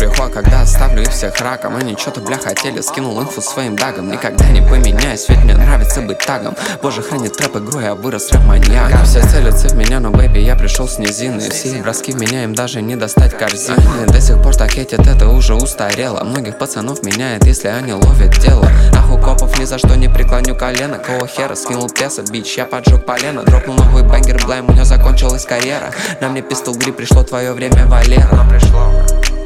приход, когда оставлю их всех раком. Они что-то, бля, хотели, скинул инфу своим дагом. Никогда не поменяюсь, ведь мне нравится быть тагом. Боже, хранит трэп игру, я вырос рэп-маньяком. Все целятся в меня, но, бэйби, я пришел с низины. Все броски в меня, им даже не достать корзины. До сих пор так хейтят, это уже устарело. Многих пацанов меняет, если они ловят дело. Ах, у копов ни за что не преклоню колено. Кого хера, скинул песа, бич, я поджег полено. Дропнул новый бэнгер, блайм, у него закончилась карьера. На мне пистол гри, пришло твое время, Валера.